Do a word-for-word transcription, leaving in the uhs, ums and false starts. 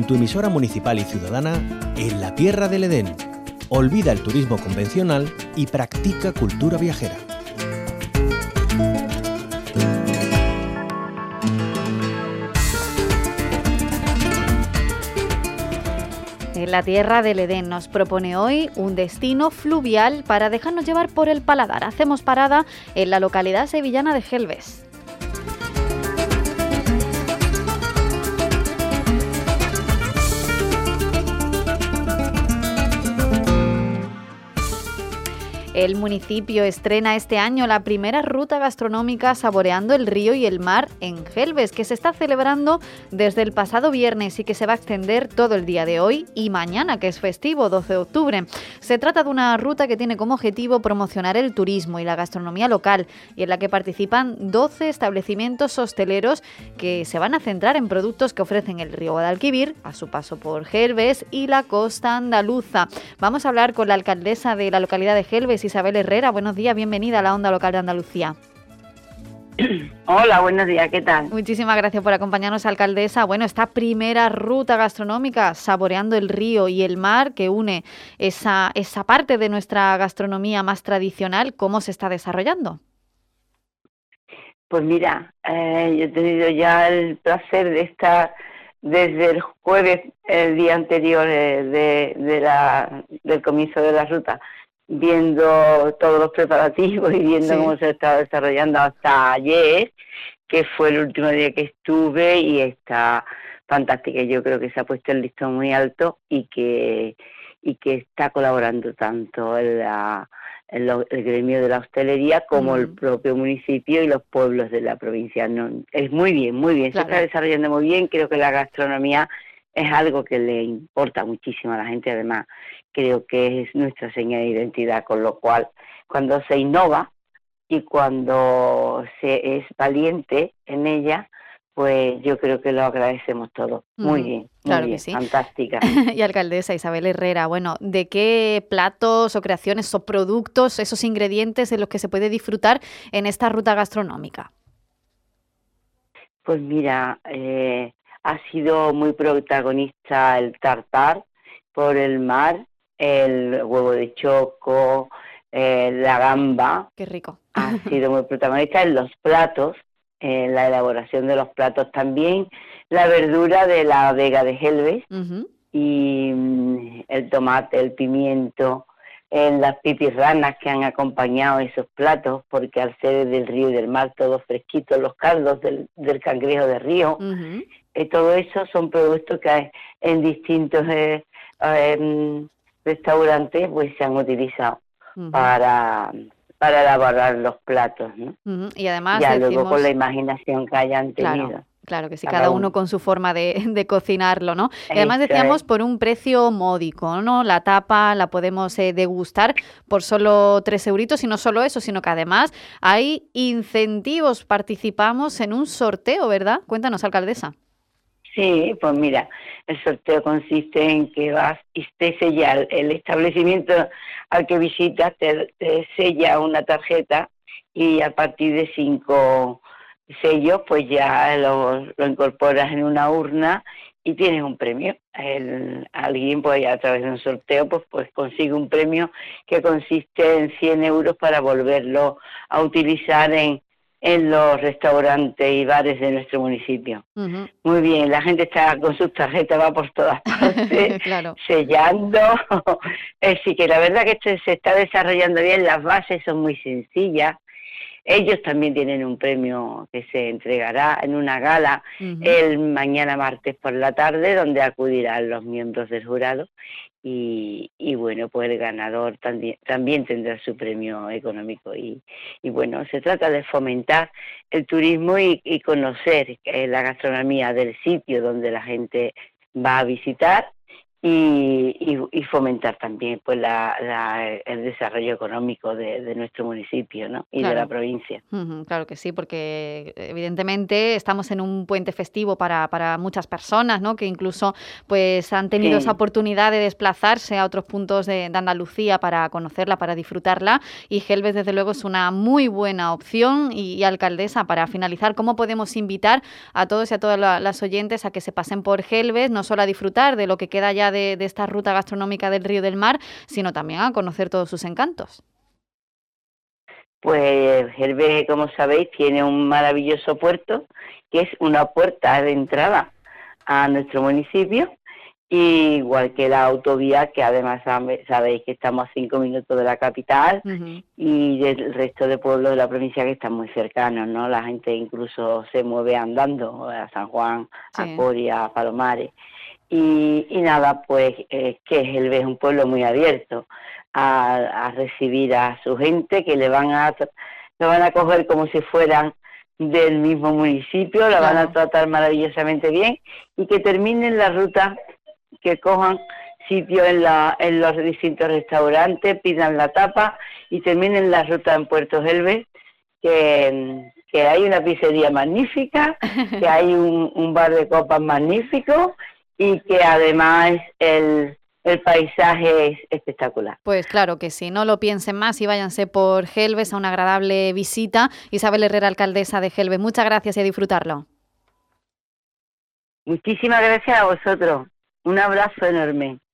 tu emisora municipal y ciudadana en la Tierra del Edén. Olvida el turismo convencional y practica cultura viajera. La Tierra del Edén nos propone hoy un destino fluvial para dejarnos llevar por el paladar. Hacemos parada en la localidad sevillana de Gelbes. El municipio estrena este año la primera ruta gastronómica Saboreando el río y el mar en Gelbes, que se está celebrando desde el pasado viernes y que se va a extender todo el día de hoy y mañana, que es festivo, doce de octubre. Se trata de una ruta que tiene como objetivo promocionar el turismo y la gastronomía local y en la que participan doce establecimientos hosteleros que se van a centrar en productos que ofrecen el río Guadalquivir a su paso por Gelbes y la costa andaluza. Vamos a hablar con la alcaldesa de la localidad de Gelbes, Isabel Herrera. Buenos días, bienvenida a la Onda Local de Andalucía. Hola, buenos días, ¿qué tal? Muchísimas gracias por acompañarnos, alcaldesa. Bueno, esta primera ruta gastronómica, Saboreando el río y el mar, que une esa, esa parte de nuestra gastronomía más tradicional, ¿cómo se está desarrollando? Pues mira, eh, yo he tenido ya el placer de estar desde el jueves, el día anterior eh, de, de la, del comienzo de la ruta, viendo todos los preparativos y viendo sí. cómo se está desarrollando hasta ayer, que fue el último día que estuve, y está fantástica. Yo creo que se ha puesto el listón muy alto y que y que está colaborando tanto en la, en lo, el gremio de la hostelería como mm. el propio municipio y los pueblos de la provincia. No, es muy bien, muy bien, claro. Se está desarrollando muy bien. Creo que la gastronomía es algo que le importa muchísimo a la gente, además creo que es nuestra señal de identidad, con lo cual cuando se innova y cuando se es valiente en ella, pues yo creo que lo agradecemos todos. Muy mm, bien, muy claro bien, que sí. Fantástica. Y alcaldesa Isabel Herrera, bueno, ¿de qué platos o creaciones o productos, esos ingredientes de los que se puede disfrutar en esta ruta gastronómica? Pues mira, eh, ha sido muy protagonista el tartar por el mar, el huevo de choco, eh, la gamba. Qué rico. Ha sido muy protagonista en los platos, en la elaboración de los platos también, la verdura de la vega de Gelbes uh-huh. y mm, el tomate, el pimiento, en las pipirranas que han acompañado esos platos, porque al ser del río y del mar todo fresquito, los caldos del, del cangrejo de río, uh-huh. eh, todo eso son productos que hay en distintos eh, eh, restaurantes pues se han utilizado uh-huh. para para elaborar los platos, ¿no? Uh-huh. Y además ya decimos... luego con la imaginación que hayan tenido. Claro. Claro que sí, cada uno con su forma de, de cocinarlo, ¿no? Y además decíamos por un precio módico, ¿no? La tapa la podemos eh, degustar por solo tres euritos, y no solo eso, sino que además hay incentivos, participamos en un sorteo, ¿verdad? Cuéntanos, alcaldesa. Sí, pues mira, el sorteo consiste en que vas y te sella el, el establecimiento al que visitas, te, te sella una tarjeta y a partir de cinco sellos pues ya lo, lo incorporas en una urna y tienes un premio. El, alguien pues a través de un sorteo pues, pues consigue un premio que consiste en cien euros para volverlo a utilizar en en los restaurantes y bares de nuestro municipio. Uh-huh. Muy bien, la gente está con sus tarjetas, va por todas partes, claro. sellando. Así que la verdad que esto se está desarrollando bien, las bases son muy sencillas. Ellos también tienen un premio que se entregará en una gala uh-huh. el mañana martes por la tarde, donde acudirán los miembros del jurado. Y, y bueno, pues el ganador también, también tendrá su premio económico. Y, y bueno, se trata de fomentar el turismo y, y conocer eh, la gastronomía del sitio donde la gente va a visitar y, y, y fomentar también pues la, la, el desarrollo económico de, de nuestro municipio, ¿no? Y Claro. de la provincia. Uh-huh, claro que sí, porque evidentemente estamos en un puente festivo para, para muchas personas, ¿no? Que incluso pues han tenido Sí. esa oportunidad de desplazarse a otros puntos de, de Andalucía para conocerla, para disfrutarla, y Gelbes desde luego es una muy buena opción. Y, y alcaldesa, para finalizar, ¿cómo podemos invitar a todos y a todas la, las oyentes a que se pasen por Gelbes, no solo a disfrutar de lo que queda ya de, de esta ruta gastronómica del Río del Mar, sino también a conocer todos sus encantos? Pues Gelbes, como sabéis, tiene un maravilloso puerto, que es una puerta de entrada a nuestro municipio, igual que la autovía, que además sabéis que estamos a cinco minutos de la capital, uh-huh, y del resto de pueblos de la provincia que están muy cercanos, ¿no? La gente incluso se mueve andando a San Juan, sí, a Coria, a Palomares. Y, y nada, pues eh, que Gelbes es un pueblo muy abierto a, a recibir a su gente, que le van a lo van a coger como si fueran del mismo municipio, la, claro, van a tratar maravillosamente bien, y que terminen la ruta, que cojan sitio en, la, en los distintos restaurantes, pidan la tapa y terminen la ruta en Puerto Gelbes, que, que hay una pizzería magnífica, que hay un, un bar de copas magnífico, y que además el, el paisaje es espectacular. Pues claro que sí, no lo piensen más y váyanse por Gelbes a una agradable visita. Isabel Herrera, alcaldesa de Gelbes, muchas gracias y a disfrutarlo. Muchísimas gracias a vosotros. Un abrazo enorme.